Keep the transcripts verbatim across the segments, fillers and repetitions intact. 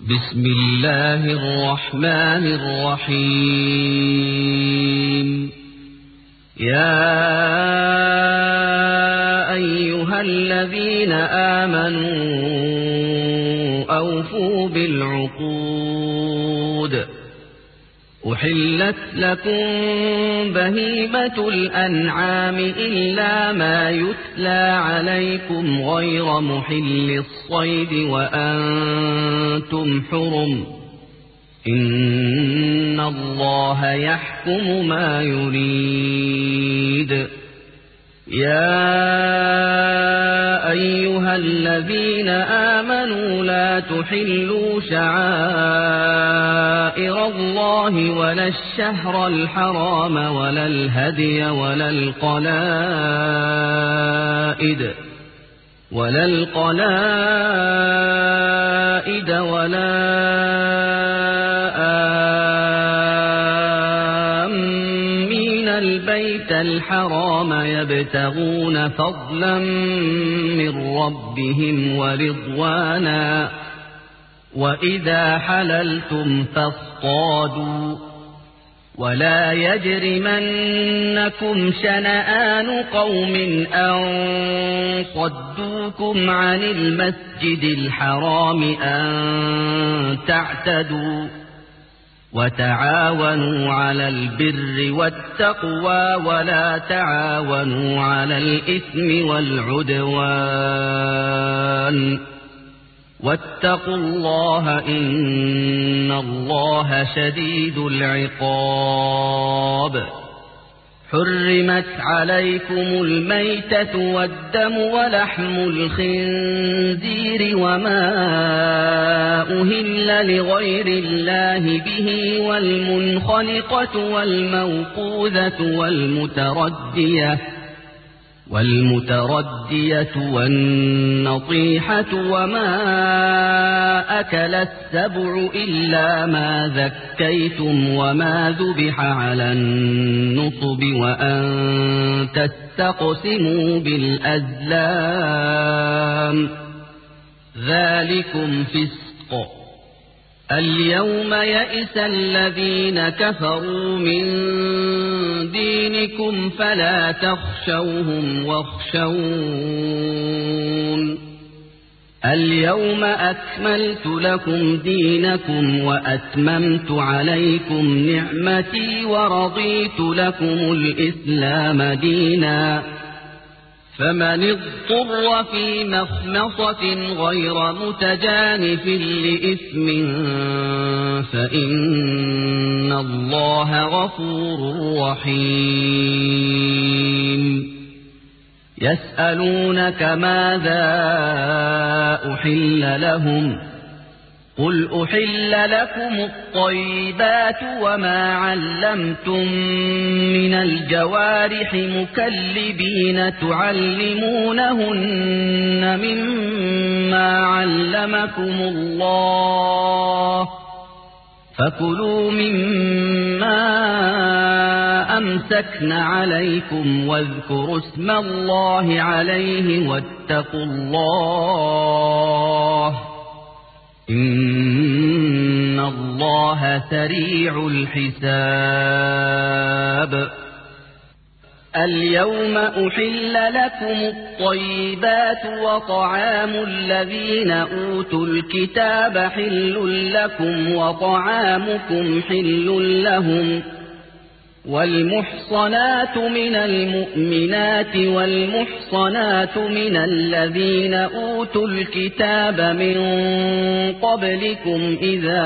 بسم الله الرحمن الرحيم. يا أيها الذين آمنوا أوفوا بالعقود. أحلت لكم بهيمة الأنعام إلا ما يتلى عليكم غير محل الصيد وأنتم حرم. إن الله يحكم ما يريد. يا أيها الذين آمنوا لا تحلوا شعائر الله ولا الشهر الحرام ولا الهدي ولا القلائد ولا القلائد ولا آمين البيت الحرام يبتغون فضلا من ربهم ورضوانا. وإذا حللتم فاصطادوا ولا يجرمنكم شنآن قوم أن صدوكم عن المسجد الحرام أن تعتدوا. وتعاونوا على البر والتقوى ولا تعاونوا على الإثم والعدوان. واتقوا الله إن الله شديد العقاب. حرمت عليكم الميتة والدم ولحم الخنزير وما أهل لغير الله به والمنخنقة والموقوذة والمتردية والمتردية والنطيحة وما أكل السبع إلا ما ذكيتم وما ذبح على النصب وأن تستقسموا بالأزلام ذلكم فسق. اليوم يئس الذين كفروا من دينكم فلا تخشوهم واخشون. اليوم أكملت لكم دينكم وأتممت عليكم نعمتي ورضيت لكم الإسلام دينا. فمن اضطر في مخمصة غير متجانف لإثم فإن الله غفور رحيم. يسألونك ماذا أحل لهم قل أحل لكم الطيبات وما علمتم من الجوارح مكلبين تعلمونهن مما علمكم الله فكلوا مما أمسكن عليكم واذكروا اسم الله عليه واتقوا الله إن الله سريع الحساب. اليوم أحل لكم الطيبات وطعام الذين أوتوا الكتاب حل لكم وطعامكم حل لهم. والمحصنات من المؤمنات والمحصنات من الذين أوتوا الكتاب من قبلكم إذا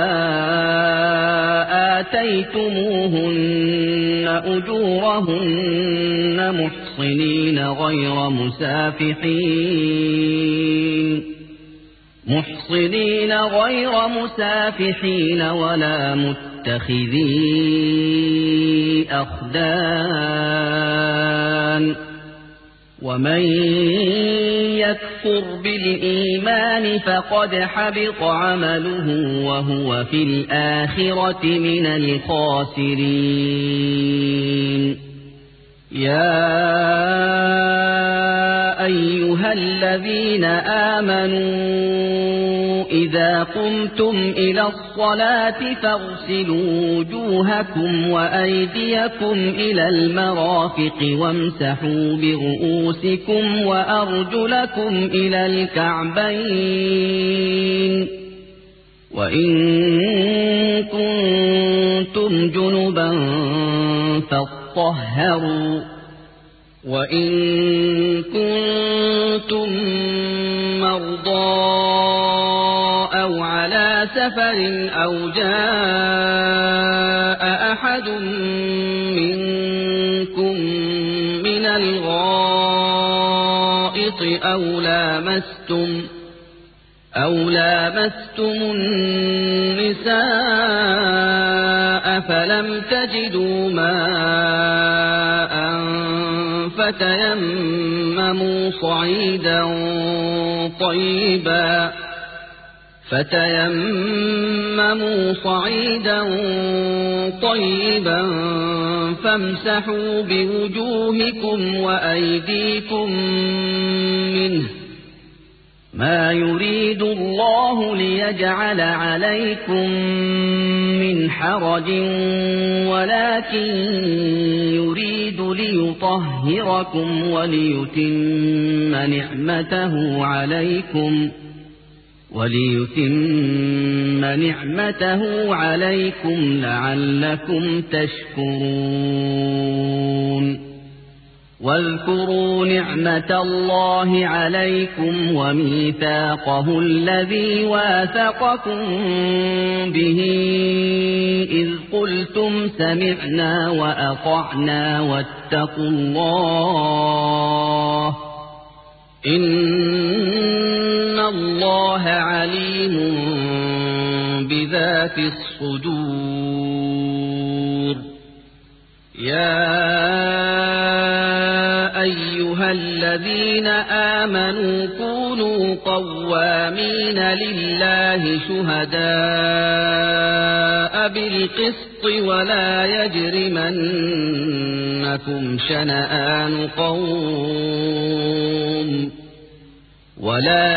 آتيتموهن أجورهن محصنين غير مسافحين محصنين غير مسافحين ولا متخذي أخدان. ومن يكفر بالإيمان فقد حبط عمله وهو في الآخرة من الخاسرين. يا أيها الذين آمنوا إذا قمتم إلى الصلاة فاغسلوا وجوهكم وأيديكم إلى المرافق وامسحوا برؤوسكم وأرجلكم إلى الكعبين وإن كنتم جنبا فاطهروا وإن كنتم مرضى أو على سفر أو جاء أحد منكم من الغائط أو لامستم أو لامستم النساء فلم تجدوا ماء فتيمموا صعيدا طيبا فتيمموا صعيدا طيبا فامسحوا بوجوهكم وأيديكم منه ما يريد الله ليجعل عليكم من حرج ولكن يريد ليطهركم وليتم نعمته عليكم وليتم نعمته عليكم لعلكم تشكرون واذكروا نعمة الله عليكم وميثاقه الذي واثقكم به إذ قلتم سمعنا وأطعنا واتقوا الله إن الله عليم بذات الصدور يا أيها الذين آمنوا كونوا قوامين لله شهداء بالقسط ولا يجرمنكم شنآن قوم ولا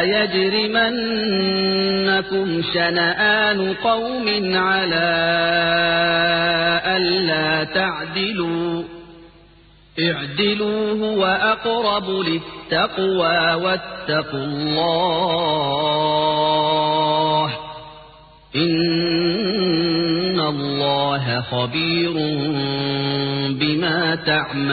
يجرمنكم شنآن قوم على ألا تعدلوا اعدلوا هو أقرب للتقوى واتقوا الله إن الله خبير بما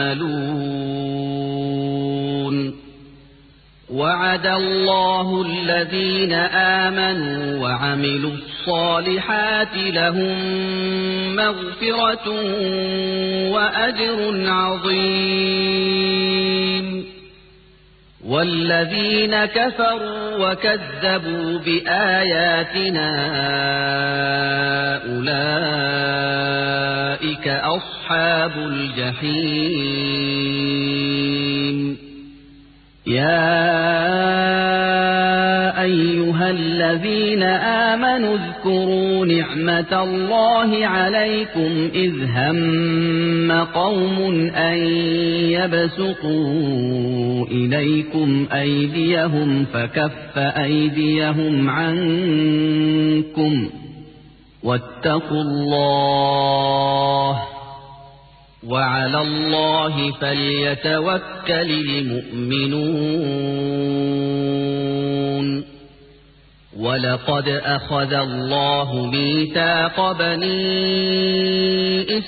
تعملون وعد الله الذين آمنوا وعملوا الصالحات لهم مغفرة وأجر عظيم والذين كفروا وكذبوا بآياتنا أولئك أصحاب الجحيم يا أيها الذين آمنوا اذكروا نعمة الله عليكم إذ هم قوم أن يبسطوا إليكم أيديهم فكف أيديهم عنكم واتقوا الله وعلى الله فليتوكل المؤمنون ولقد أخذ الله ميثاق بني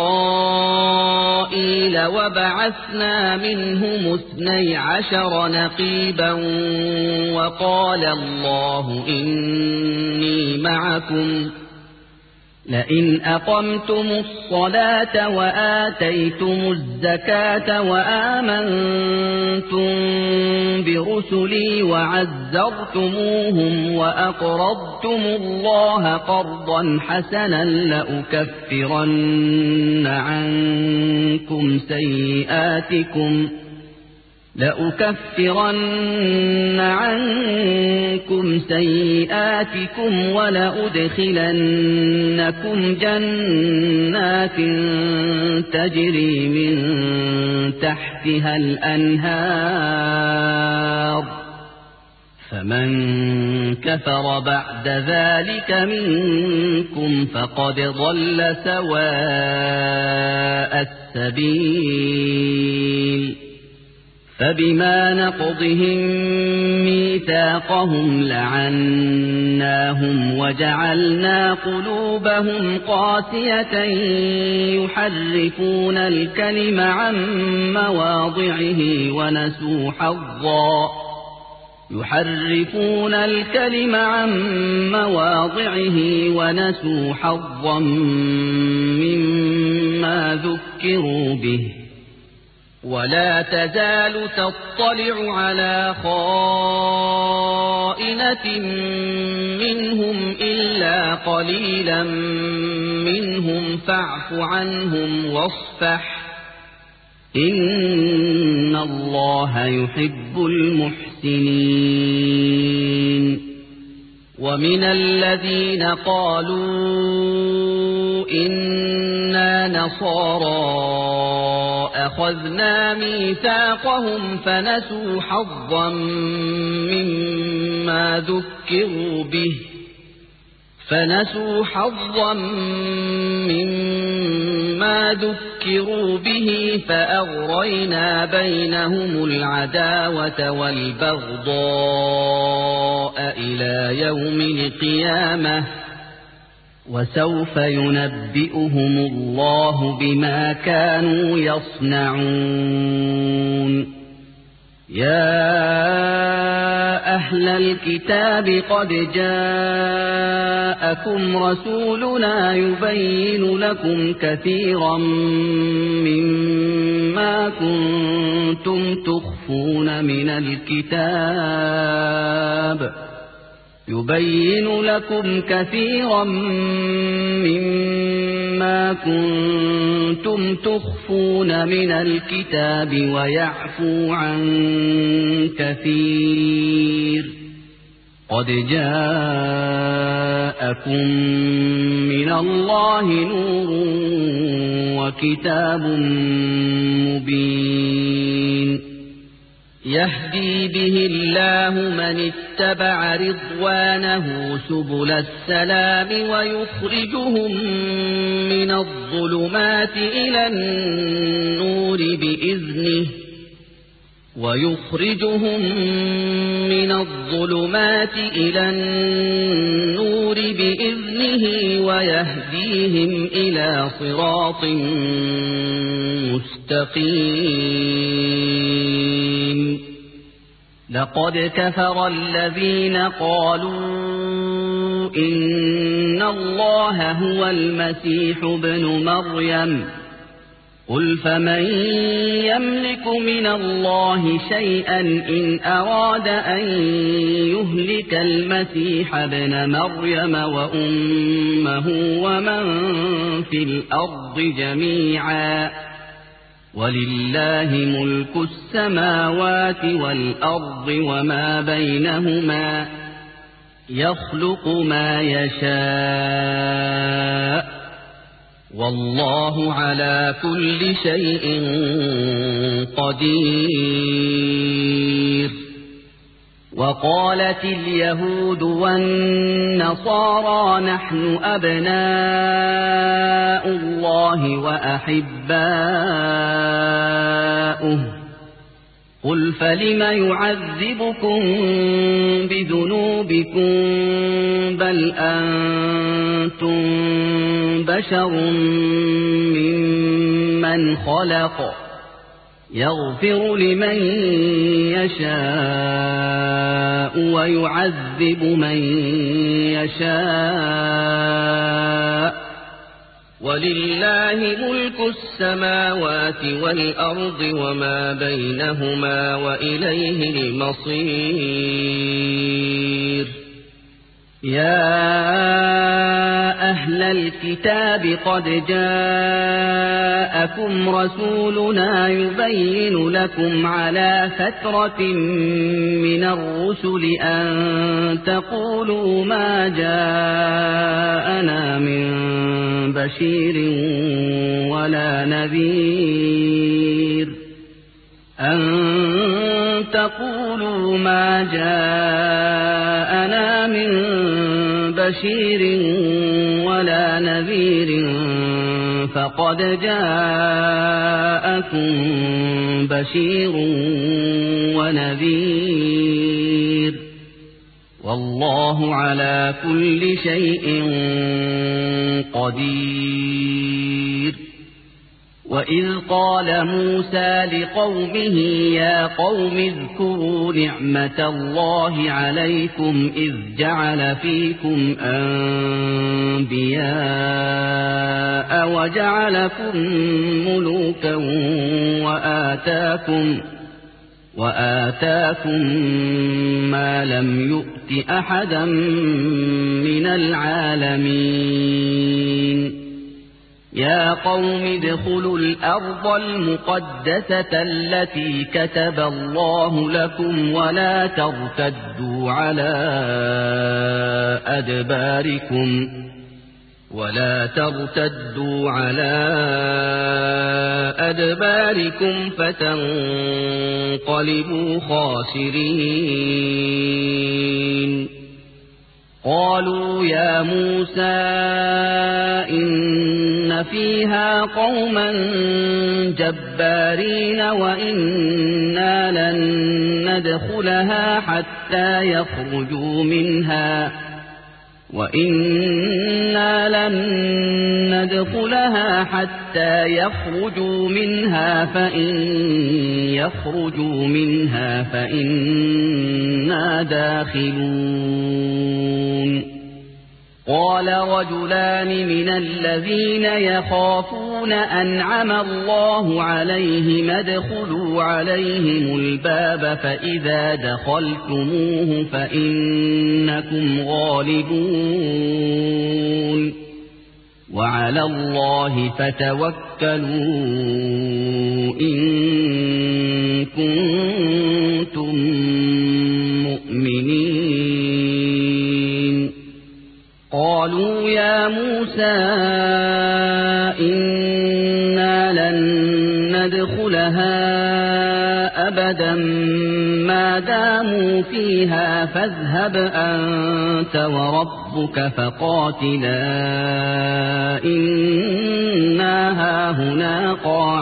إسرائيل وبعثنا منهم اثني عشر نقيبا وقال الله إني معكم لئن أقمتم الصلاة وآتيتم الزكاة وآمنتم برسلي وعزرتموهم وأقرضتم الله قرضا حسنا لأكفرن عنكم سيئاتكم لأكفرن عنكم سيئاتكم ولأدخلنكم جنات تجري من تحتها الأنهار فمن كفر بعد ذلك منكم فقد ضل سواء السبيل فبما نقضهم ميثاقهم لعناهم وجعلنا قلوبهم قاسية يحرفون الكلم عن مواضعه ونسوا حظا يحرفون الكلم عن مواضعه ونسوا حظا مما ذكروا به ولا تزال تطلع على خائنة منهم إلا قليلا منهم فاعف عنهم واصفح إن الله يحب المحسنين ومن الذين قالوا إنا نصارى أخذنا ميثاقهم فنسوا حظا مما ذكروا به فنسوا حظا مما ذكروا به فأغرينا بينهم العداوة والبغضاء إلى يوم القيامة وسوف ينبئهم الله بما كانوا يصنعون يا أهل الكتاب قد جاءكم رسولنا يبين لكم كثيرا مما كنتم تخفون من الكتاب يبين لكم كثيرا مما كنتم تخفون من الكتاب ويعفو عن كثير قد جاءكم من الله نور وكتاب مبين يهدي به الله من اتبع رضوانه سبل السلام ويخرجهم من الظلمات إلى النور بإذنه ويخرجهم من الظلمات إلى النور بإذنه ويهديهم إلى صراط مستقيم لقد كفر الذين قالوا إن الله هو المسيح ابن مريم قل فمن يملك من الله شيئا إن أراد أن يهلك المسيح ابن مريم وأمه ومن في الأرض جميعا ولله ملك السماوات والأرض وما بينهما يخلق ما يشاء والله على كل شيء قدير وقالت اليهود والنصارى نحن أبناء الله وأحباؤه قل فلم يعذبكم بذنوبكم بل أنتم بشر ممن خلق يغفر لمن يشاء ويعذب من يشاء ولله ملك السماوات والأرض وما بينهما وإليه المصير يا أهل الكتاب قد جاءكم رسولنا يبين لكم على فترة من الرسل أن تقولوا ما جاءنا من بشير ولا نذير أن تقولوا ما جاءنا بشير ولا نذير فقد جاءكم بشير ونذير والله على كل شيء قدير. وإذ قال موسى لقومه يا قوم اذكروا نعمة الله عليكم إذ جعل فيكم أنبياء وجعلكم ملوكا وآتاكم وآتاكم ما لم يؤت أحدا من العالمين. يا قوم ادخلوا الأرض المقدسة التي كتب الله لكم ولا ترتدوا على أدباركم ولا ترتدوا على أدباركم فتنقلبوا خاسرين. قالوا يا موسى إن فيها قوما جبارين وإنا لن ندخلها حتى يخرجوا منها وإنا لن ندخلها حتى يخرجوا منها فإن يخرجوا منها فإنا داخلون. قال رجلان من الذين يخافون أنعم الله عليهم ادخلوا عليهم الباب فإذا دخلتموه فإنكم غالبون وعلى الله فتوكلوا إن كنتم مؤمنين. قالوا يا موسى إنا لن ندخلها أبدا ما داموا فيها فاذهب أنت وربك فقاتلا إنا هاهنا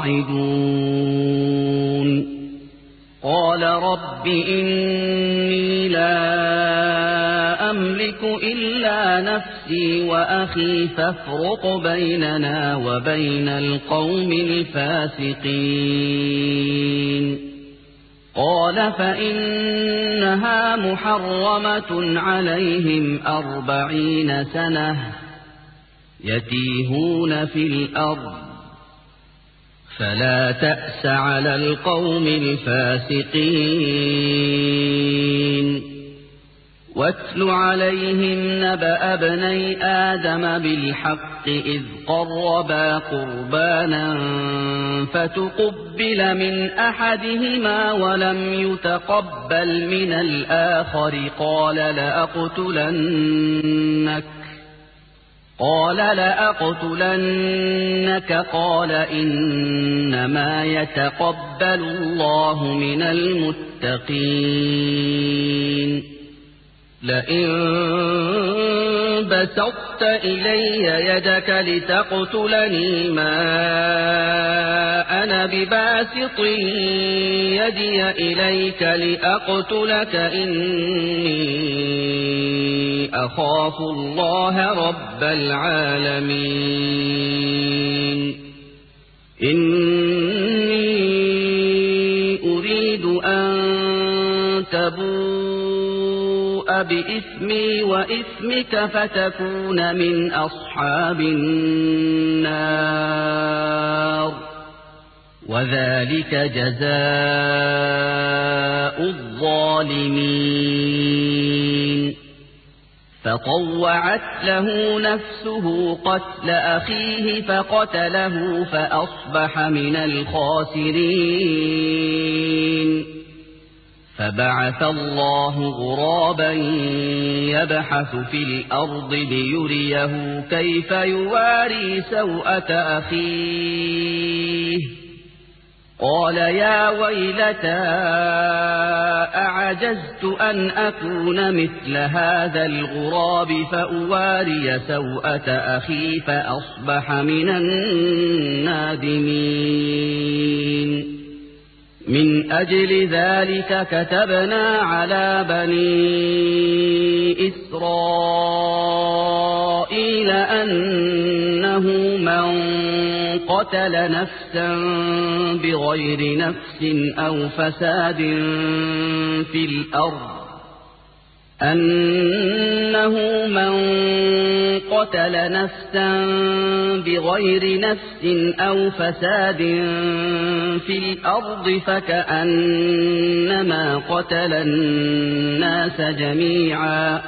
قاعدون. قال رب إني لا أملك إلا نفسي وأخي فافرق بيننا وبين القوم الفاسقين. قال فإنها محرمة عليهم أربعين سنة يتيهون في الأرض فلا تأس على القوم الفاسقين. واتل عليهم نبأ ابني آدم بالحق إذ قربا قربانا فتقبل من أحدهما ولم يتقبل من الآخر قال لأقتلنك قال لأقتلنك قال إنما يتقبل الله من المتقين. لئن بسطت إلي يدك لتقتلني ما أنا بباسط يدي إليك لأقتلك إني أخاف الله رب العالمين. إني أريد أن تبوء بإثمي وإثمك فتكون من أصحاب النار وذلك جزاء الظالمين. فطوعت له نفسه قتل أخيه فقتله فأصبح من الخاسرين. فبعث الله غرابا يبحث في الأرض ليريه كيف يواري سوءة أخيه قال يا ويلتى أعجزت أن أكون مثل هذا الغراب فأواري سوءة أخي فأصبح من النادمين من أجل ذلك كتبنا على بني إسرائيل أنه من قتل نفسا بغير نفس أو فساد في الأرض أنه من قتل نفسا بغير نفس أو فساد في الأرض فكأنما قتل الناس جميعا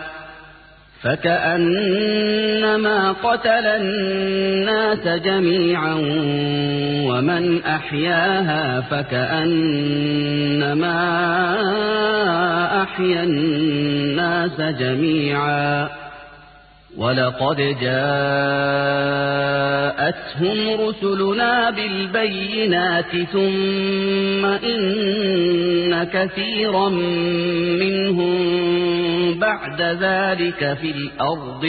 فكأنما قتل الناس جميعا ومن أحياها فكأنما أحيا الناس جميعا ولقد جاءتهم رسلنا بالبينات ثم إن كثيرا منهم بعد ذلك في الأرض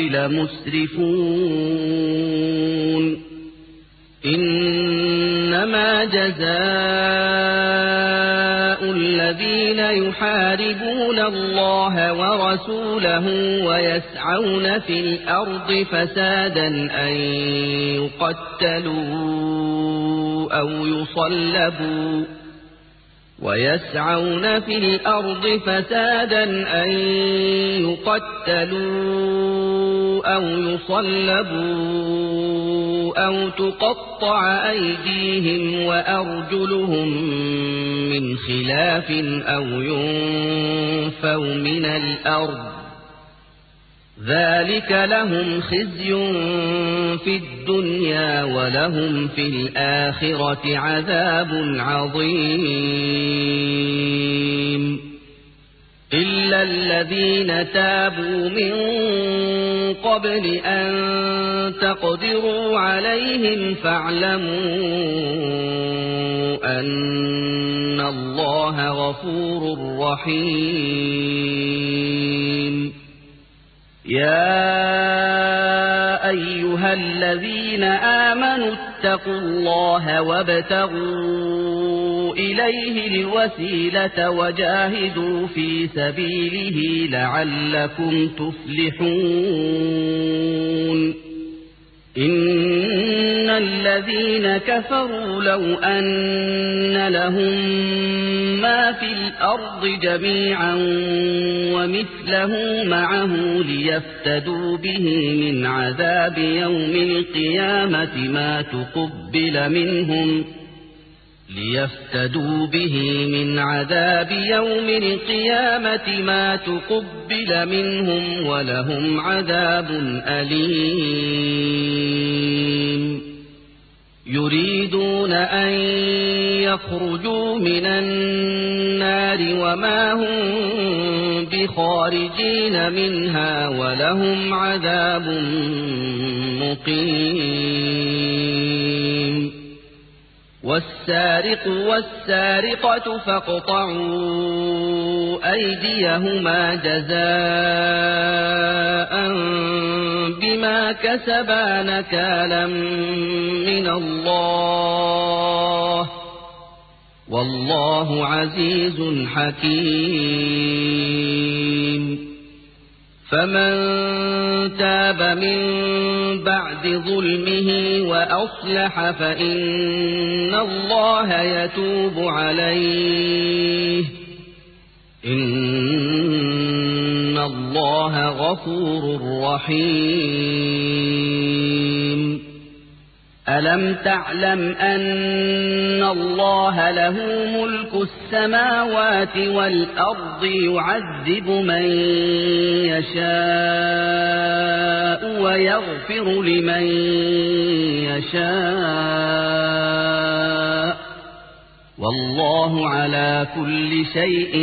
لمسرفون إنما جزاء الذين يحاربون الله ورسوله ويسعون في الأرض فسادا أن يقتلوا أو يصلبوا ويسعون في الأرض فسادا أن يقتلوا أو يصلبوا أو تقطع أيديهم وأرجلهم من خلاف أو ينفوا من الأرض ذلك لهم خزي في الدنيا ولهم في الآخرة عذاب عظيم إلا الذين تابوا من قبل أن تقدروا عليهم فاعلموا أن الله غفور رحيم يا أيها الذين آمنوا اتقوا الله وابتغوا إليه الوسيلة وجاهدوا في سبيله لعلكم تفلحون إن الذين كفروا لو أن لهم ما في الأرض جميعا ومثله معه ليفتدوا به من عذاب يوم القيامة ما تقبل منهم ليفتدوا به من عذاب يوم القيامة ما تقبل منهم ولهم عذاب أليم يريدون أن يخرجوا من النار وما هم بخارجين منها ولهم عذاب مقيم والسارق والسارقة فاقطعوا أيديهما جزاء بما كسبا نكالا من الله والله عزيز حكيم فمن تاب من بعد ظلمه وأصلح فإن الله يتوب عليه إن الله غفور رحيم ألم تعلم أن الله له ملك السماوات والأرض يعذب من يشاء ويغفر لمن يشاء والله على كل شيء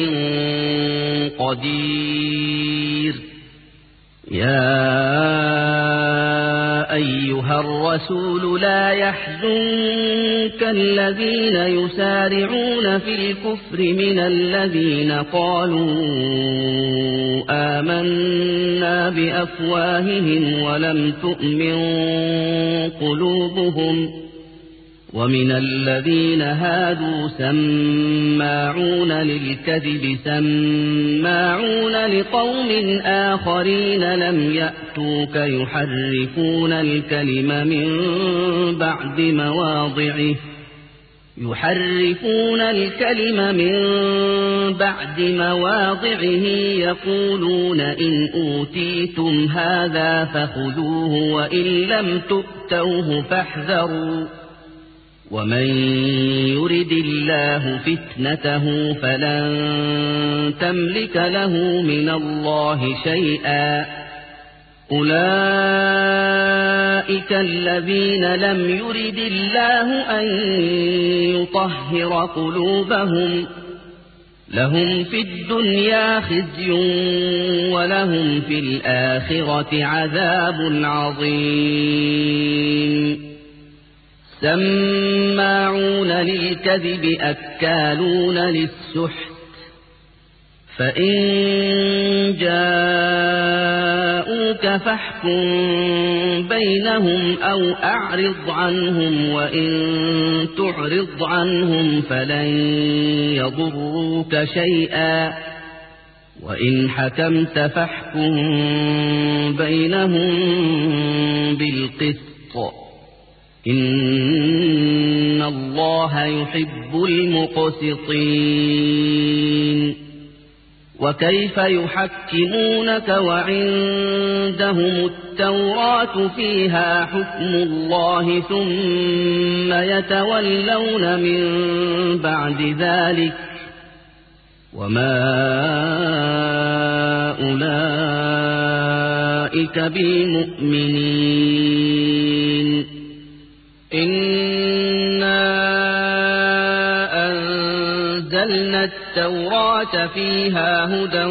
قدير يا أيها الرسول لا يحزنك الذين يسارعون في الكفر من الذين قالوا آمنا بأفواههم ولم تؤمن قلوبهم ومن الذين هادوا سماعون للكذب سماعون لقوم آخرين لم يأتوك يحرفون الكلم من بعد مواضعه يحرفون الكلم من بعد مواضعه يقولون إن أوتيتم هذا فخذوه وإن لم تؤتوه فاحذروا ومن يرد الله فتنته فلن تملك له من الله شيئا أولئك الذين لم يرد الله أن يطهر قلوبهم لهم في الدنيا خزي ولهم في الآخرة عذاب عظيم سماعون للكذب أكالون للسحت فإن جاءوك فاحكم بينهم أو أعرض عنهم وإن تعرض عنهم فلن يضروك شيئا وإن حكمت فاحكم بينهم بالقسط إن الله يحب المقسطين وكيف يحكمونك وعندهم التوراة فيها حكم الله ثم يتولون من بعد ذلك وما أولئك بالمؤمنين إنا أنزلنا التوراة فيها هدى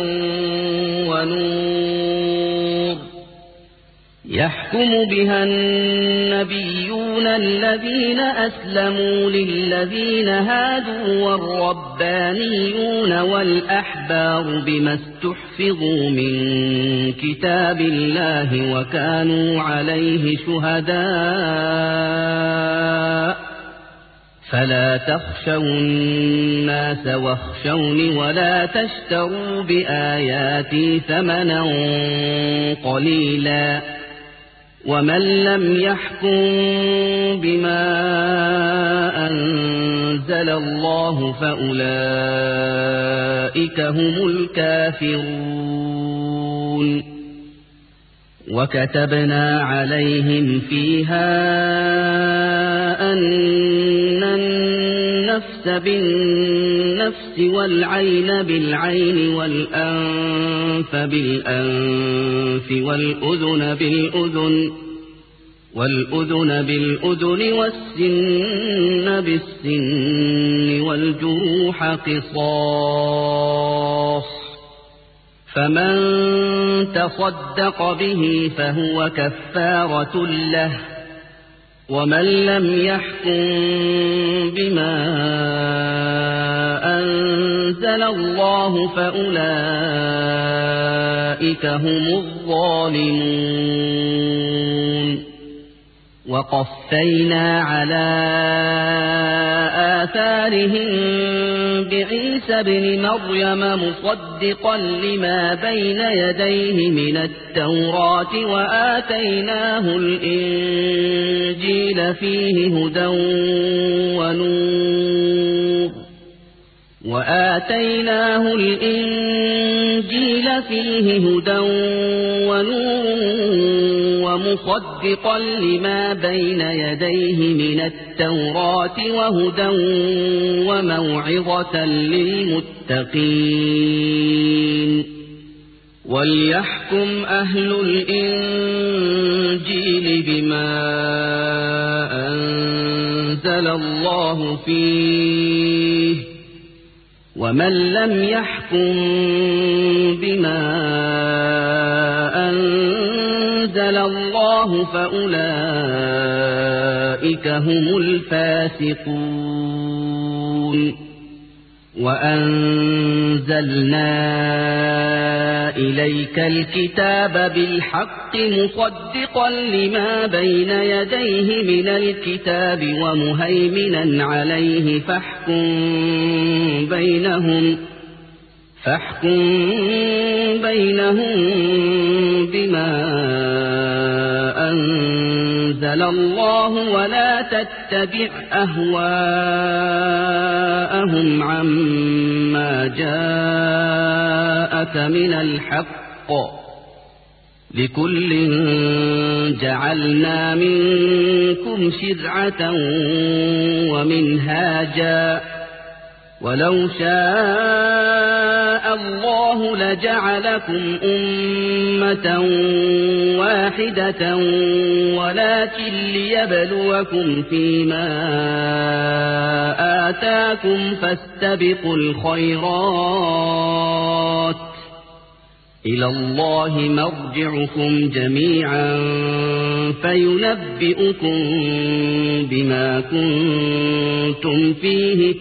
ونور يحكم بها النبيون الذين أسلموا للذين هادوا والربانيون والأحبار بما استحفظوا من كتاب الله وكانوا عليه شهداء فلا تخشوا الناس واخشوني ولا تشتروا بآياتي ثمنا قليلا ومن لم يحكم بما أنزل الله فأولئك هم الكافرون وكتبنا عليهم فيها أن النفس بالنفس والعين بالعين والأنف بالأنف والأذن بالأذن والأذن بالأذن والسن بالسن والجروح قصاص فمن تصدق به فهو كفارة له ومن لم يحكم بما أنزل الله فأولئك هم الظالمون وقفينا على آثارهم بعيسى ابن مريم مصدقا لما بين يديه من التوراة وآتيناه الإنجيل فيه هدى ونور وآتيناه الإنجيل فيه هدى ونور ومصدقا لما بين يديه من التوراة وهدى وموعظة للمتقين وليحكم أهل الإنجيل بما أنزل الله فيه ومن لم يحكم بما أنزل الله فأولئك هم الفاسقون. وأنزلنا إليك الكتاب بالحق مصدقا لما بين يديه من الكتاب ومهيمنا عليه فاحكم بينهم فاحكم بينهم بما أنزل الله ولا تتبع أهواءهم عما جاءك من الحق لكل جعلنا منكم شرعة ومنهاجا ولو شاء الله لجعلكم أمة واحدة ولكن ليبلوكم فيما آتاكم فاستبقوا الخيرات إلى الله مرجعكم جميعا فينبئكم بما كنتم فيه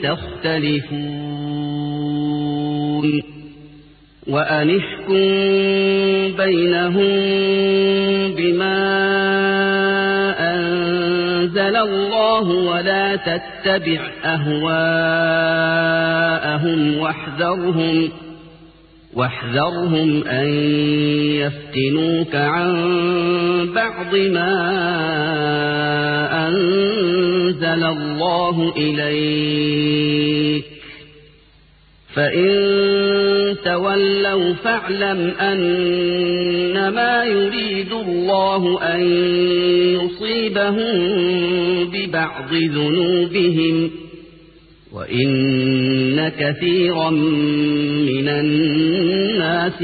تختلفون. وأن احكم بينهم بما أنزل الله ولا تتبع أهواءهم واحذرهم واحذرهم أن يفتنوك عن بعض ما أنزل الله إليك فإن تولوا فاعلم أنما يريد الله أن يصيبهم ببعض ذنوبهم وإن كثيرا من الناس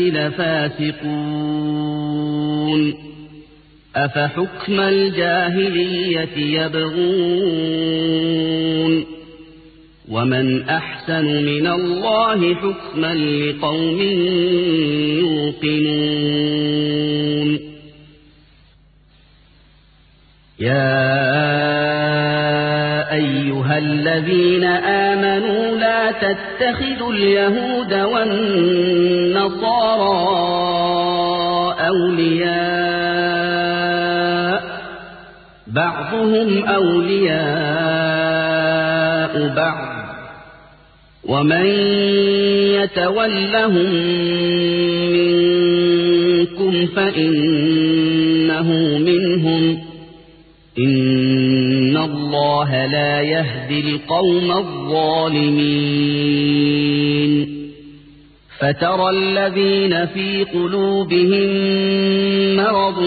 لفاسقون. أفحكم الجاهلية يبغون ومن أحسن من الله حكما لقوم يوقنون. يا أيها الذين آمنوا لا تتخذوا اليهود والنصارى أولياء بعضهم أولياء بعض ومن يتولهم منكم فإنه منهم إن الله لا يهدي القوم الظالمين. فترى الذين في قلوبهم مرض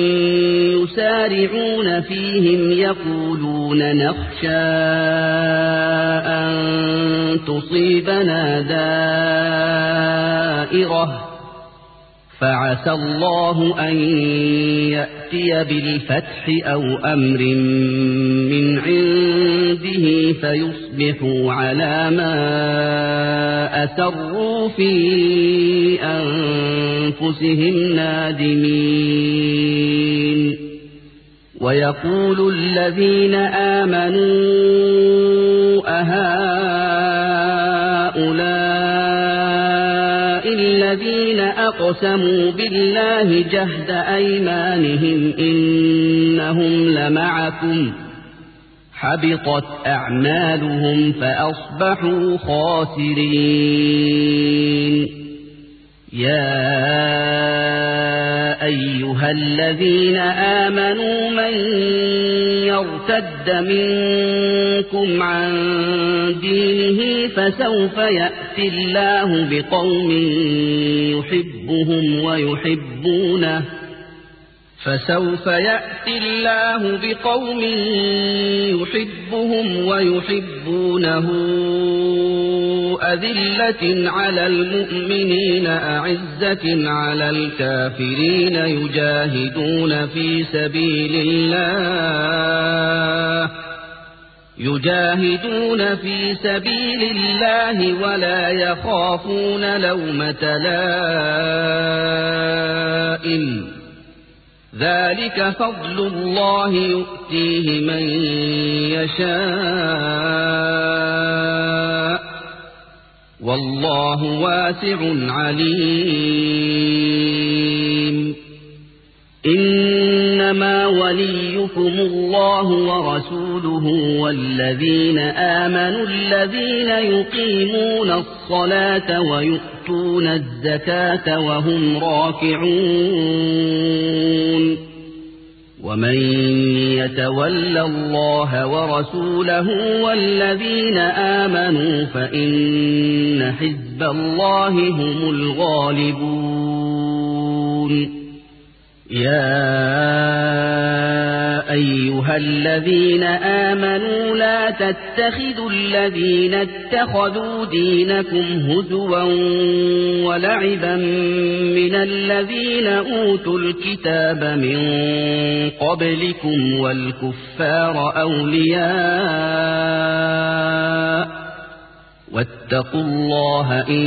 يسارعون فيهم يقولون نخشى أن تصيبنا دائرة فعسى الله أن يأتي بالفتح أو أمر من عنده فيصبحوا على ما أسروا في أنفسهم نادمين. ويقول الذين آمنوا أهؤلاء الذين أقسموا بالله جهد أيمانهم إنهم لمعكم حبطت أعمالهم فأصبحوا خاسرين. يا أيها الذين آمنوا من يرتد منكم عن دينه فسوف يأتي الله بقوم يحبهم ويحبونه فسوف يأتي الله بقوم يحبهم ويحبونه أذلة على المؤمنين أعزة على الكافرين يجاهدون في سبيل الله يجاهدون في سبيل الله ولا يخافون لومة لائم ذلك فضل الله يؤتيه من يشاء والله واسع عليم إنما وليكم الله ورسوله والذين آمنوا الذين يقيمون الصلاة ويؤتون الزكاة وهم راكعون ومن يتول الله ورسوله والذين آمنوا فإن حزب الله هم الغالبون يا أيها الذين آمنوا لا تتخذوا الذين اتخذوا دينكم هزوا ولعبا من الذين أوتوا الكتاب من قبلكم والكفار أولياء واتقوا الله إن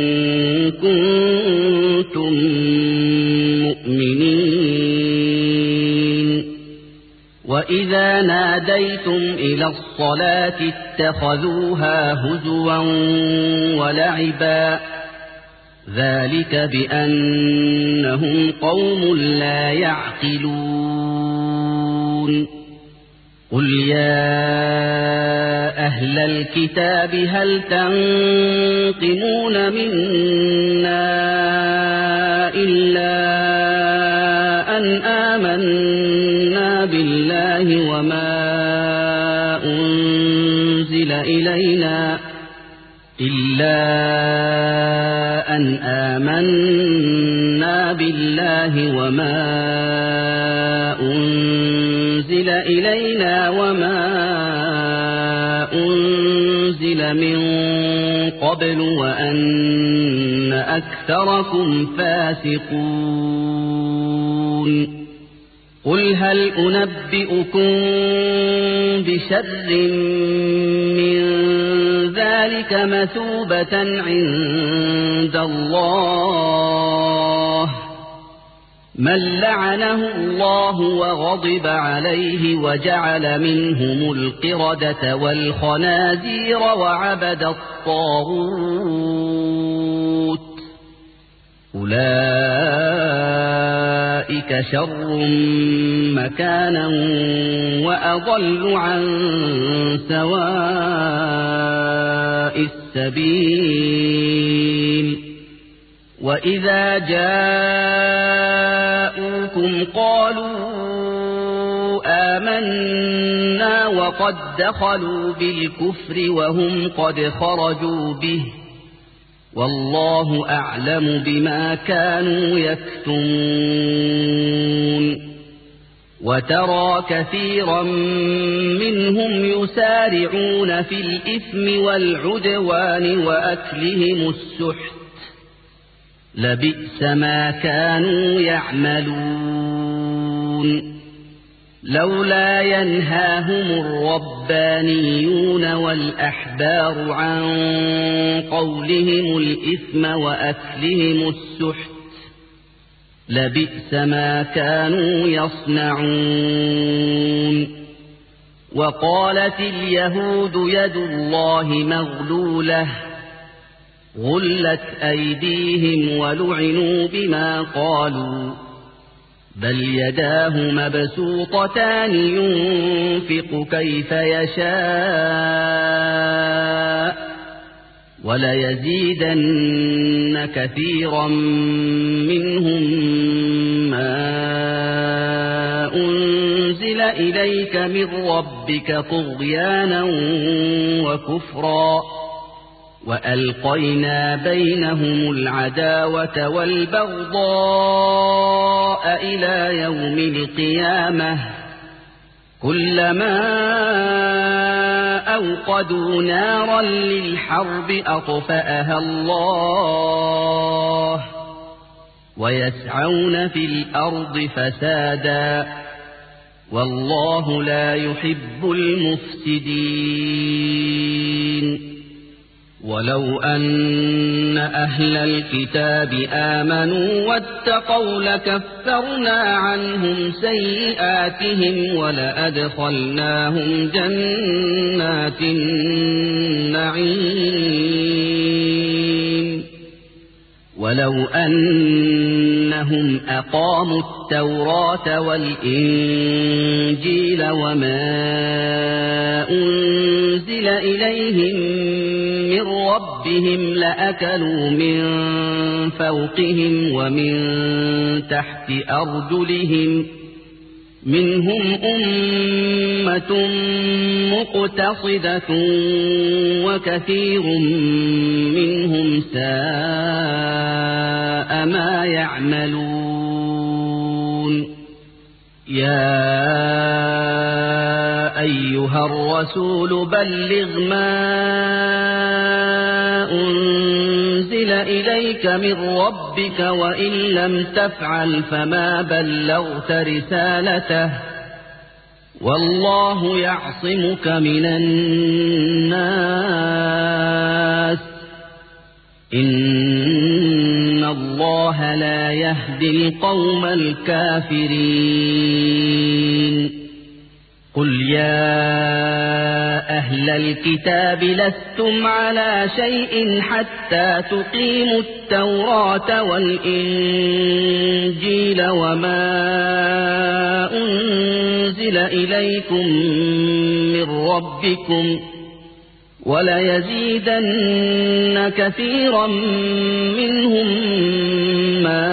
كنتم مؤمنين وإذا ناديتم إلى الصلاة اتخذوها هزوا ولعبا ذلك بأنهم قوم لا يعقلون قل يا أهل الكتاب هل تنقمون منا إلا أن آمنا بالله وما أنزل إلينا إلا أن آمنا بالله وما أنزل إلينا وما أنزل من قبل وأن أكثركم فاسقون قل هل أنبئكم بشر من ذلك مثوبة عند الله من لعنه الله وغضب عليه وجعل منهم القردة والخنازير وعبد الطاغوت أولئك شر مكانا وأضل عن سواء السبيل وإذا جاءوكم قالوا آمنا وقد دخلوا بالكفر وهم قد خرجوا به والله أعلم بما كانوا يكتمون وترى كثيرا منهم يسارعون في الإثم والعدوان وأكلهم السحت لبئس ما كانوا يعملون لولا ينهاهم الربانيون والأحبار عن قولهم الإثم وأكلهم السحت لبئس ما كانوا يصنعون وقالت اليهود يد الله مغلولة غلت أيديهم ولعنوا بما قالوا بل يداه مبسوطتان ينفق كيف يشاء وليزيدن كثيرا منهم ما أنزل إليك من ربك طغيانا وكفرا وألقينا بينهم العداوة والبغضاء إلى يوم القيامة كلما أوقدوا نارا للحرب أطفأها الله ويسعون في الأرض فسادا والله لا يحب المفسدين ولو أن أهل الكتاب آمنوا واتقوا لكفرنا عنهم سيئاتهم ولأدخلناهم جنات النعيم ولو أنهم أقاموا التوراة والإنجيل وما أنزل إليهم من ربهم لأكلوا من فوقهم ومن تحت أرجلهم منهم أمة مقتصدة وكثير منهم ساء ما يعملون يا أيها الرسول بلغ ما أنزل إليك من ربك وإن لم تفعل فما بلغت رسالته والله يعصمك من الناس إن الله لا يهدي القوم الكافرين قل يا أهل الكتاب لستم على شيء حتى تقيموا التوراة والإنجيل وما أنزل إليكم من ربكم وليزيدن كثيرا منهم ما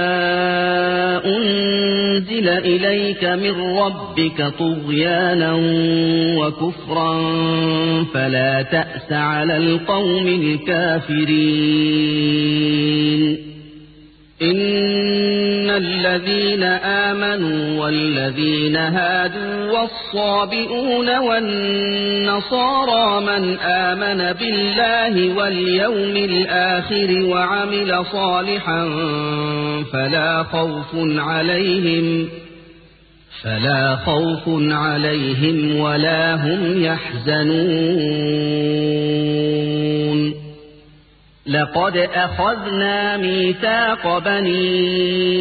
أنزل إليك من ربك طغيانا وكفرا فلا تأس على القوم الكافرين إن الذين آمنوا والذين هادوا والصابئون والنصارى من آمن بالله واليوم الآخر وعمل صالحا فلا خوف عليهم فلا خوف عليهم ولا هم يحزنون لقد أخذنا ميثاق بني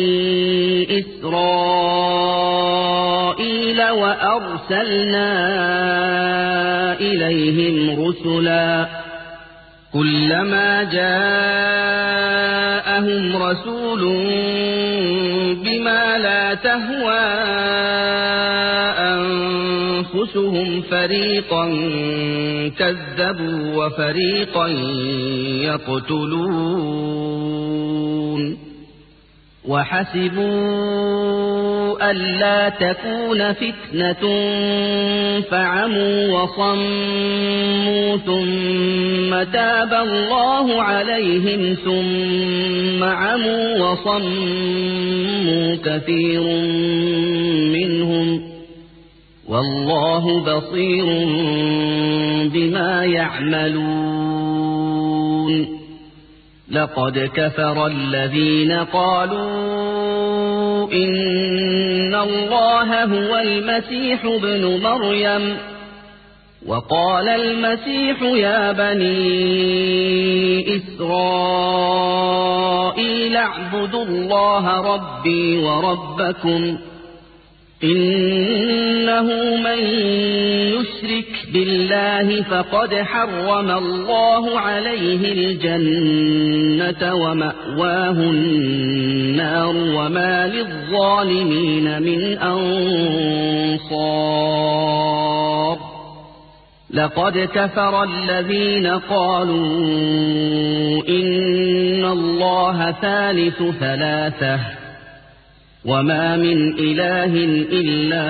إسرائيل وأرسلنا إليهم رسلا كلما جاءهم رسول بما لا تهوى أنفسهم فريقا كذبوا وفريقا يقتلون وحسبوا ألا تكون فتنة فعموا وصموا ثم تاب الله عليهم ثم عموا وصموا كثير منهم والله بصير بما يعملون لقد كفر الذين قالوا إن الله هو المسيح ابن مريم وقال المسيح يا بني إسرائيل اعبدوا الله ربي وربكم إنه من يشرك بالله فقد حرم الله عليه الجنة ومأواه النار وما للظالمين من أنصار لقد كفر الذين قالوا إن الله ثالث ثلاثة وما من إله إلا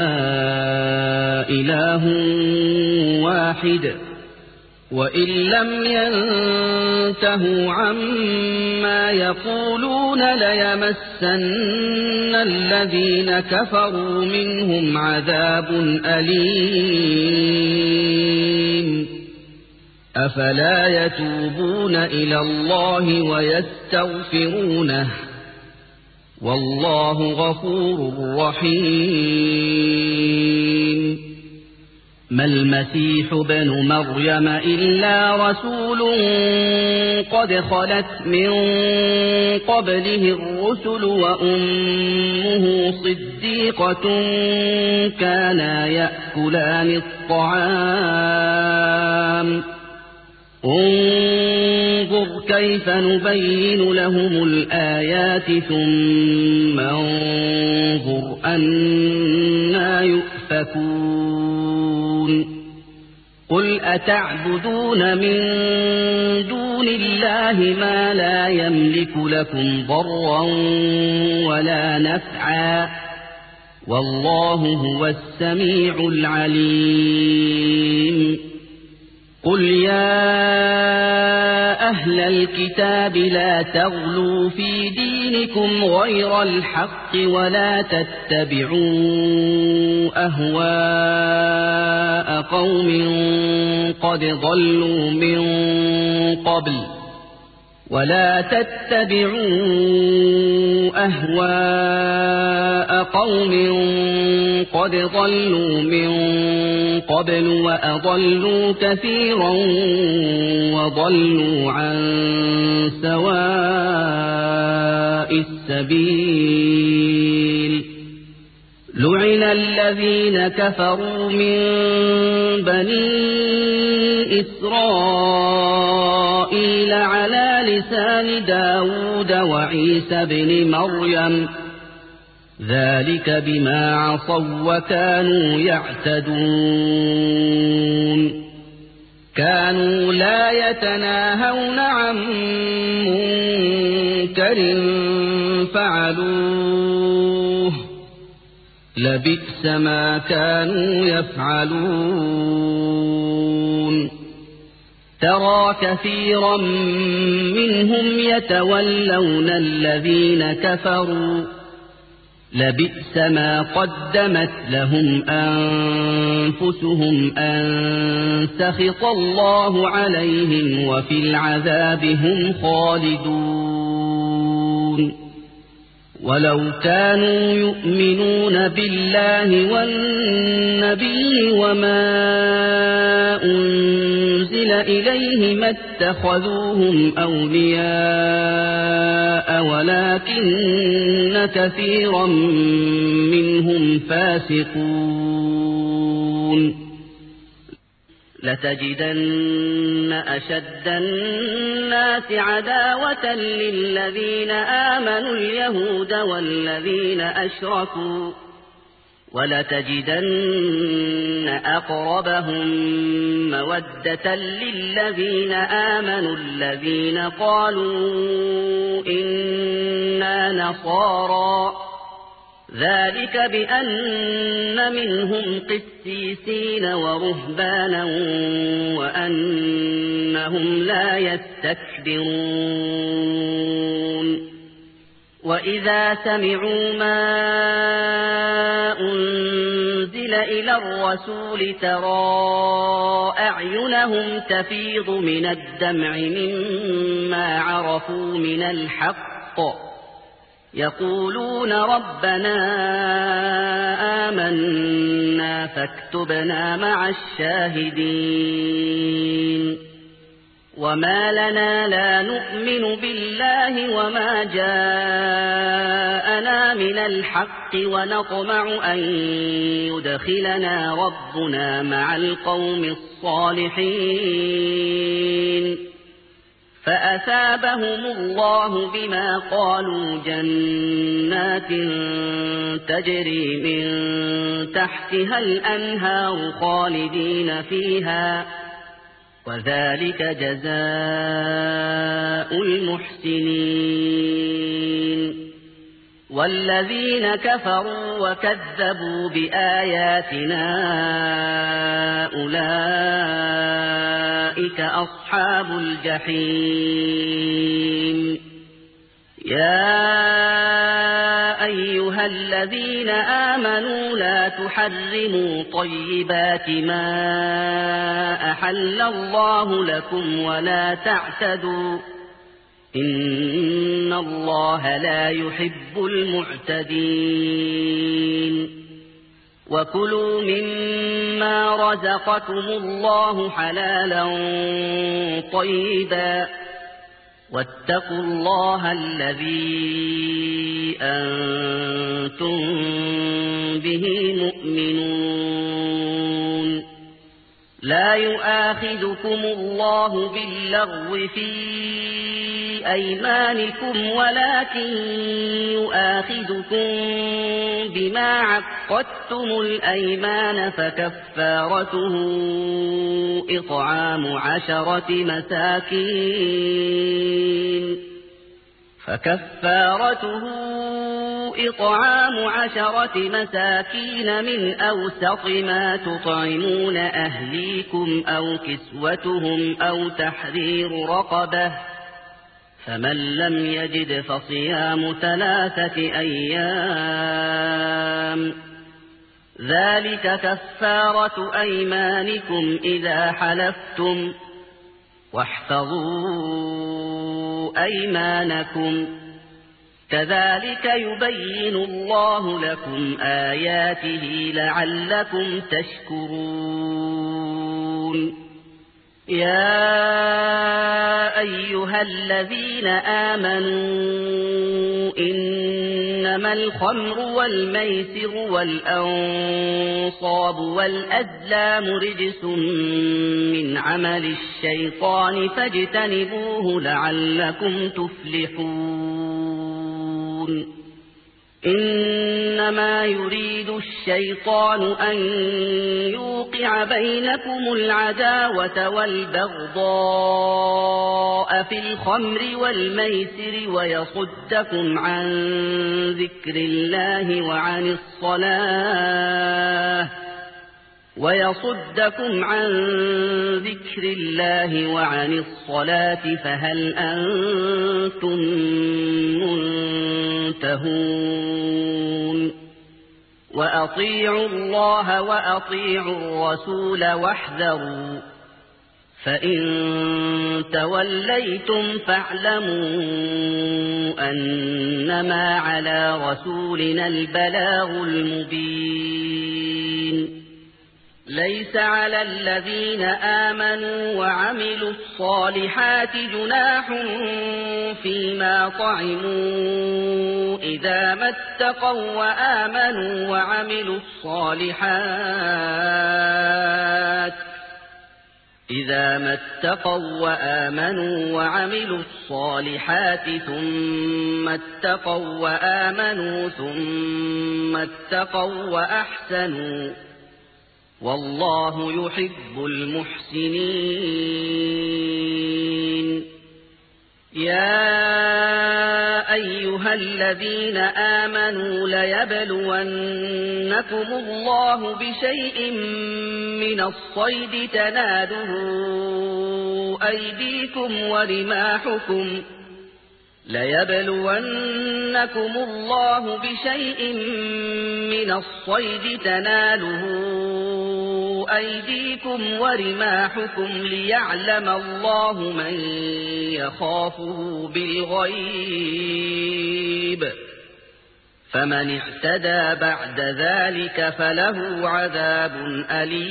إله واحد وإن لم ينتهوا عما يقولون ليمسن الذين كفروا منهم عذاب أليم أفلا يتوبون إلى الله ويستغفرونه والله غفور رحيم ما المسيح ابن مريم إلا رسول قد خلت من قبله الرسل وأمه صديقة كانا يأكلان الطعام انظر كيف نبين لهم الآيات ثم انظر أنى يؤفكون قل أتعبدون من دون الله ما لا يملك لكم ضرا ولا نفعا والله هو السميع العليم قل يا أهل الكتاب لا تغلوا في دينكم غير الحق ولا تتبعوا أهواء قوم قد ضلوا من قبل ولا تتبعوا أهواء قوم قد ضلوا من قبل وأضلوا كثيرا وضلوا عن سواء السبيل لعن الذين كفروا من بني إسرائيل على لسان داود وعيسى بن مريم ذلك بما عصوا وكانوا يعتدون كانوا لا يتناهون عن منكر فعلوه لبئس ما كانوا يفعلون ترى كثيرا منهم يتولون الذين كفروا لبئس ما قدمت لهم أنفسهم أن سخط الله عليهم وفي العذاب هم خالدون ولو كانوا يؤمنون بالله والنبي وما أنزل إليه ما اتخذوهم أولياء ولكن كثيرا منهم فاسقون لتجدن أشد الناس عداوة للذين آمنوا اليهود والذين أشركوا ولتجدن أقربهم مودة للذين آمنوا الذين قالوا إنا نصارى ذلك بأن منهم قسيسين ورهبانا وأنهم لا يستكبرون وإذا سمعوا ما أنزل إلى الرسول ترى أعينهم تفيض من الدمع مما عرفوا من الحق يقولون ربنا آمنا فاكتبنا مع الشاهدين وما لنا لا نؤمن بالله وما جاءنا من الحق ونطمع أن يدخلنا ربنا مع القوم الصالحين فأثابهم الله بما قالوا جنات تجري من تحتها الأنهار خالدين فيها وذلك جزاء المحسنين والذين كفروا وكذبوا بآياتنا أولئك أصحاب الجحيم يا أيها الذين آمنوا لا تحرموا طيبات ما أحل الله لكم ولا تعتدوا إن الله لا يحب المعتدين وكلوا مما رزقكم الله حلالا طيبا واتقوا الله الذي أنتم به مؤمنون لا يؤاخذكم الله باللغو في أيمانكم ولكن يؤاخذكم بما عقدتم الأيمان فكفارته إطعام عشرة مساكين فكفارته إطعام عشرة مساكين من أوسط ما تطعمون أهليكم أو كسوتهم أو تحرير رقبة فمن لم يجد فصيام ثلاثة أيام ذلك كفارة أيمانكم إذا حلفتم واحفظوا أيمانكم كذلك يبين الله لكم آياته لعلكم تشكرون يا أيها الذين آمنوا إنما الخمر والميسر والأنصاب والأزلام رجس من عمل الشيطان فاجتنبوه لعلكم تفلحون إنما يريد الشيطان أن يوقع بينكم العداوة والبغضاء في الخمر والميسر ويصدكم عن ذكر الله وعن الصلاة ويصدكم عن ذكر الله وعن الصلاة فهل أنتم منتهون وأطيعوا الله وأطيعوا الرسول واحذروا فإن توليتم فاعلموا أنما على رسولنا البلاغ المبين ليس على الذين آمنوا وعملوا الصالحات جناح فيما طعموا إذا ما اتقوا وآمنوا وعملوا الصالحات إذا ما اتقوا وآمنوا وعملوا الصالحات ثم اتقوا وآمنوا ثم اتقوا وأحسنوا والله يحب المحسنين يا أيها الذين آمنوا ليبلونكم الله بشيء من الصيد تناله أيديكم ورماحكم ليبلونكم الله بشيء من الصيد تناله أيديكم ورماحكم ليعلم الله من يخافه بالغيب فمن اعتدى بعد ذلك فله عذاب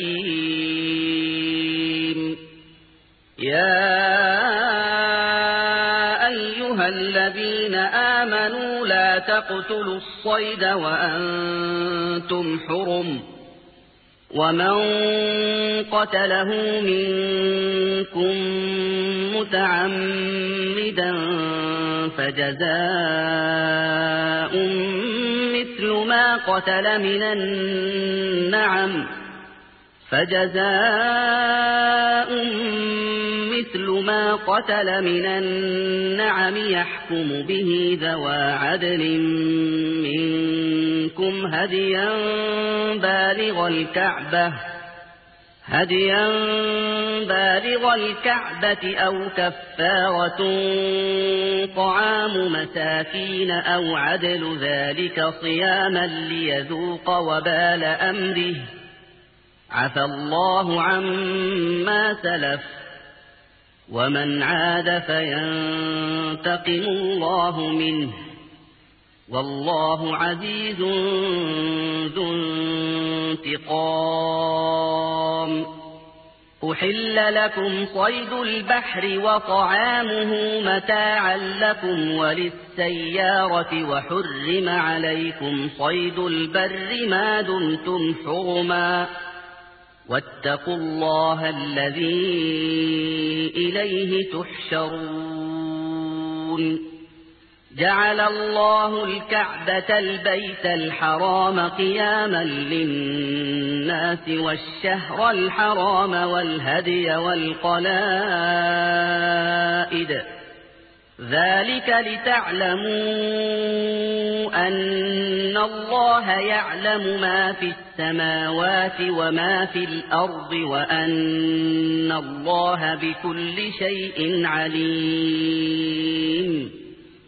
أليم يا أيها الذين آمنوا لا تقتلوا الصيد وأنتم حرم ومن قتله منكم متعمدا فجزاء مثل ما قتل من النعم فجزاء مثل ما قتل من النعم يحكم به ذوى عدل منكم هديا بالغ الكعبة هديا بالغ الكعبة أو كفارة طعام مساكين أو عدل ذلك صياما ليذوق وبال أمره عفى الله عما سلف ومن عاد فينتقم الله منه والله عزيز ذو انتقام. أحل لكم صيد البحر وطعامه متاعا لكم وللسيارة وحرم عليكم صيد البر ما دمتم حرما واتقوا الله الذي إليه تحشرون. جعل الله الكعبة البيت الحرام قياما للناس والشهر الحرام والهدي والقلائد ذلك لتعلموا أن الله يعلم ما في السماوات وما في الأرض وأن الله بكل شيء عليم.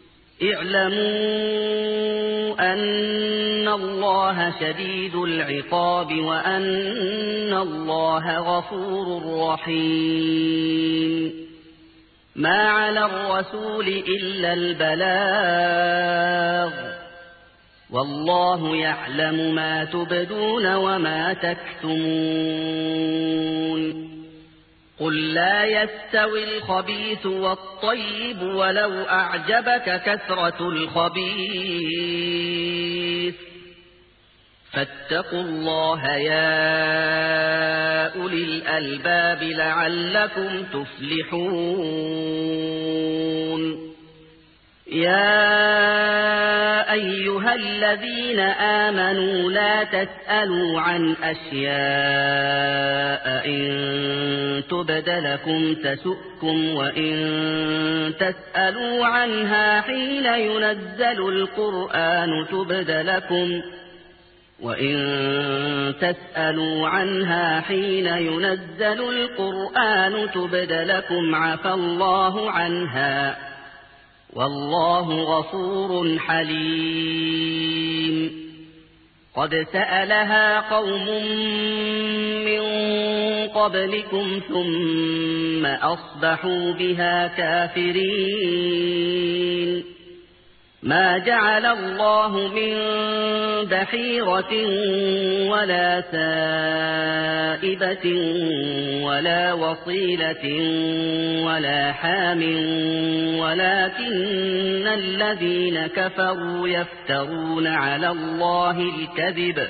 اعلموا أن الله شديد العقاب وأن الله غفور رحيم. ما على الرسول إلا البلاغ والله يعلم ما تبدون وما تكتمون. قل لا يستوي الخبيث والطيب ولو أعجبك كثرة الخبيث فاتقوا الله يا أولي الألباب لعلكم تفلحون. يا أيها الذين آمنوا لا تسألوا عن أشياء إن تبد لكم تسؤكم وإن تسألوا عنها حين ينزل القرآن تبد لكم وإن تسألوا عنها حين ينزل القرآن تبد لكم عفى الله عنها والله غفور حليم. قد سألها قوم من قبلكم ثم أصبحوا بها كافرين. ما جعل الله من بحيرة ولا سائبة ولا وصيلة ولا حام ولكن الذين كفروا يفترون على الله الكذب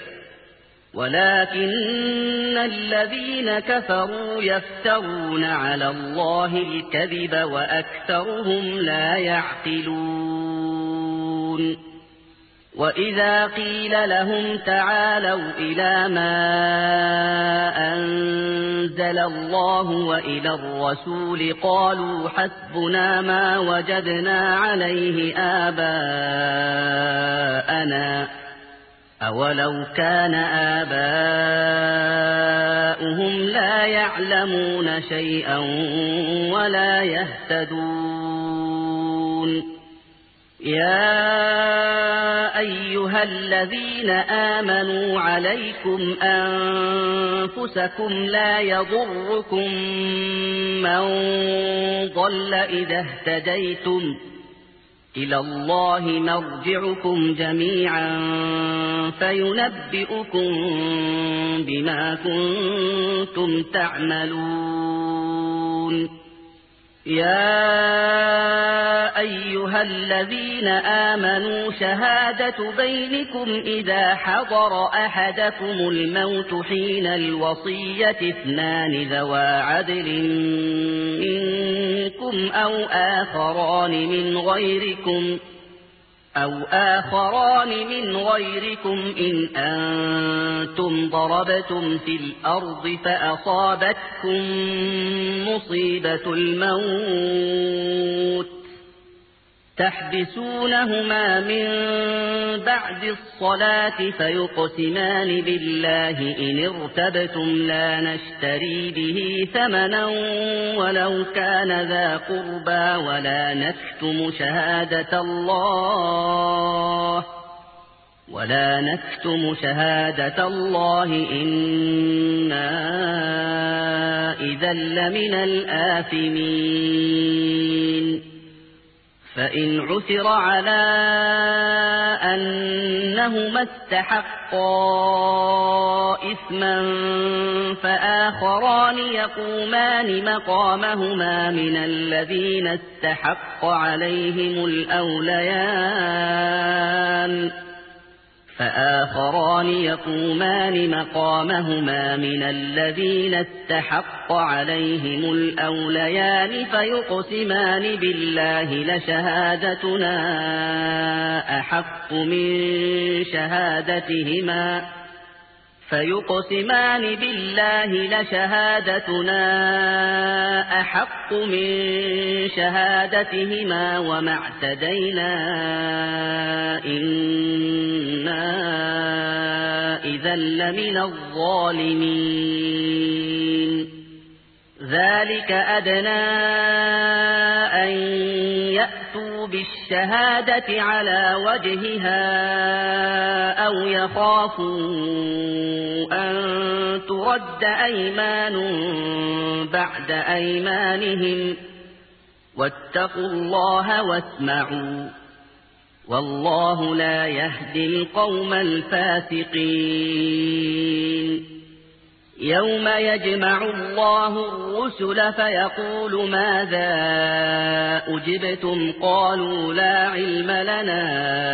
ولكن الذين كفروا يفترون على الله الكذب وأكثرهم لا يعقلون. وإذا قيل لهم تعالوا إلى ما أنزل الله وإلى الرسول قالوا حسبنا ما وجدنا عليه آباءنا أولو كان آباؤهم لا يعلمون شيئا ولا يهتدون. يا أيها الذين آمنوا عليكم أنفسكم لا يضركم من ضل إذا اهتديتم إلى الله مرجعكم جميعا فينبئكم بما كنتم تعملون. يا أيها الذين آمنوا شهادة بينكم إذا حضر أحدكم الموت حين الوصية اثنان ذوى عدل منكم أو آخران من غيركم أو آخران من غيركم إن أنتم ضربتم في الأرض فأصابتكم مصيبة الموت تحبسونهما من بعد الصلاة فيقسمان بالله إن ارتبتم لا نشتري به ثمنا ولو كان ذا قربى ولا نكتم شهادة الله ولا نكتم شهادة الله إنا إذا لمن الآثمين. فإن عثر على أنهما استحقا إثما فآخران يقومان مقامهما من الذين استحق عليهم الأوليان فآخران يقومان مقامهما من الذين استحق عليهم الأوليان فيقسمان بالله لشهادتنا أحق من شهادتهما فيقسمان بالله لشهادتنا أحق من شهادتهما وما اعتدينا إنا إذا لمن الظالمين ذلك أدنى أن يأتوا بالشهادة على وجهها أو يخافوا أن ترد أيمان بعد أيمانهم واتقوا الله واسمعوا والله لا يهدي القوم الفاسقين يوم يجمع الله الرسل فيقول ماذا أجبتم قالوا لا علم لنا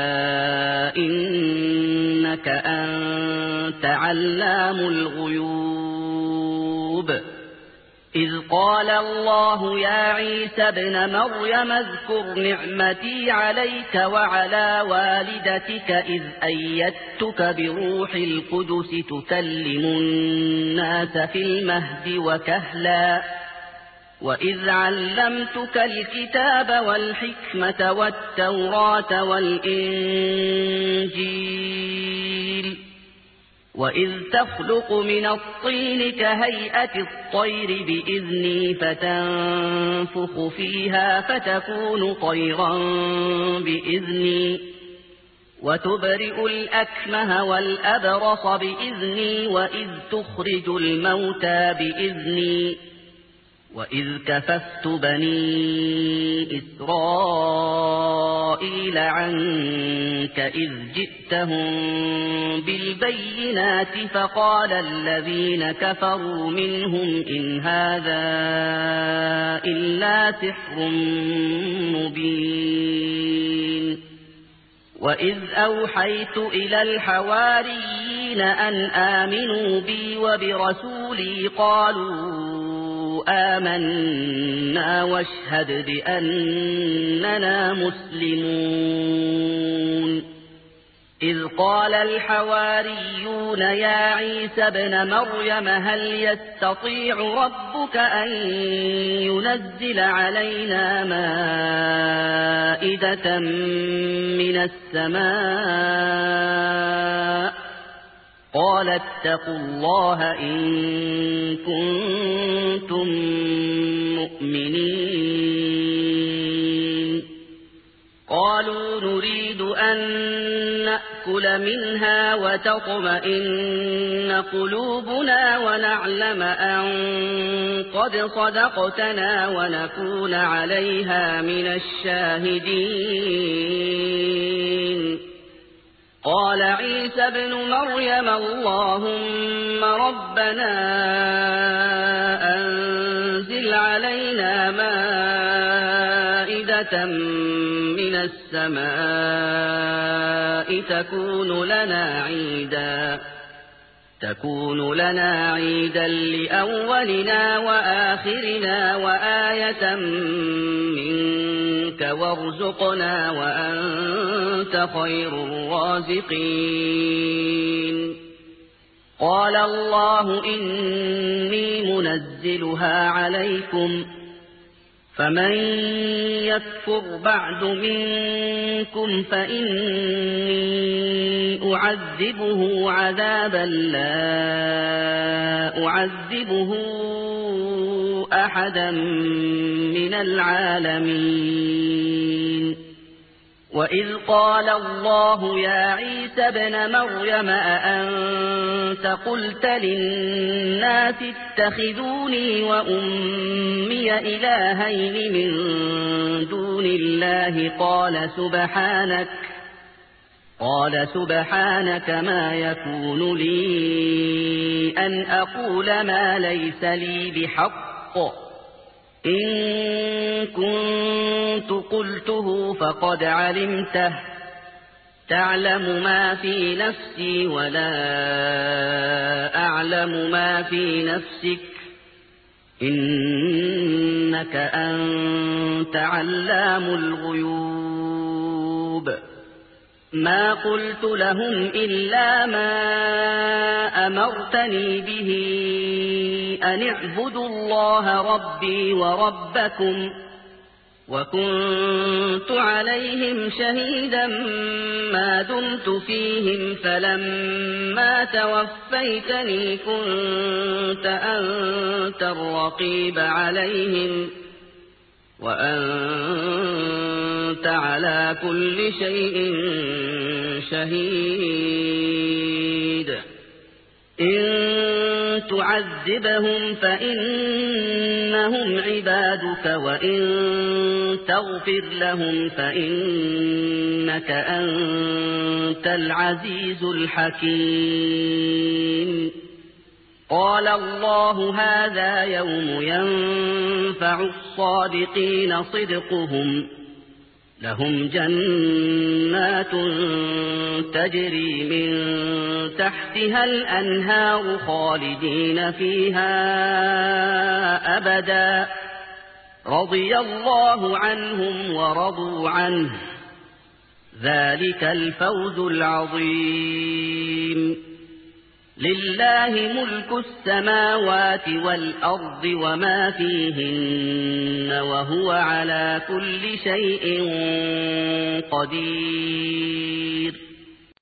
إنك أنت علام الغيوب إذ قال الله يا عيسى ابن مريم اذكر نعمتي عليك وعلى والدتك إذ أيدتك بروح القدس تكلم الناس في المهد وكهلا وإذ علمتك الكتاب والحكمة والتوراة والإنجيل وإذ تخلق من الطين كهيئة الطير بإذني فتنفخ فيها فتكون طيرا بإذني وتبرئ الأكمه والأبرص بإذني وإذ تخرج الموتى بإذني وإذ كففت بني إسرائيل عنك إذ جئتهم بالبينات فقال الذين كفروا منهم إن هذا إلا سحر مبين وإذ أوحيت إلى الحواريين أن آمنوا بي وبرسولي قالوا آمنا واشهد بأننا مسلمون إذ قال الحواريون يا عيسى ابن مريم هل يستطيع ربك أن ينزل علينا مائدة من السماء قال اتقوا الله إن كنتم مؤمنين قالوا نريد أن نأكل منها وتطمئن قلوبنا ونعلم أن قد صدقتنا ونكون عليها من الشاهدين قال عيسى ابن مريم اللهم ربنا أنزل علينا مائدة من السماء تكون لنا عيدا تكون لنا عيدا لأولنا وآخرنا وآية منك وارزقنا وأنت خير الرازقين قال الله إني منزلها عليكم فمن يكفر بعد منكم فإني أعذبه عذابا لا أعذبه أحدا من العالمين وإذ قال الله يا عيسى ابن مريم أأنت قلت للناس اتخذوني وأمي إلهين من دون الله قال سبحانك قال سبحانك ما يكون لي أن أقول ما ليس لي بحق إن كنت قلته فقد علمته تعلم ما في نفسي ولا أعلم ما في نفسك إنك أنت علام الغيوب ما قلت لهم إلا ما أمرتني به أن اعبدوا الله ربي وربكم وكنت عليهم شهيدا ما دمت فيهم فلما توفيتني كنت أنت الرقيب عليهم وأنت على كل شيء شهيد إن تعذبهم فإنهم عبادك وإن تغفر لهم فإنك أنت العزيز الحكيم قال الله هذا يوم ينفع الصادقين صدقهم لهم جنات تجري من تحتها الأنهار خالدين فيها أبدا رضي الله عنهم ورضوا عنه ذلك الفوز العظيم لله ملك السماوات والأرض وما فيهن وهو على كل شيء قدير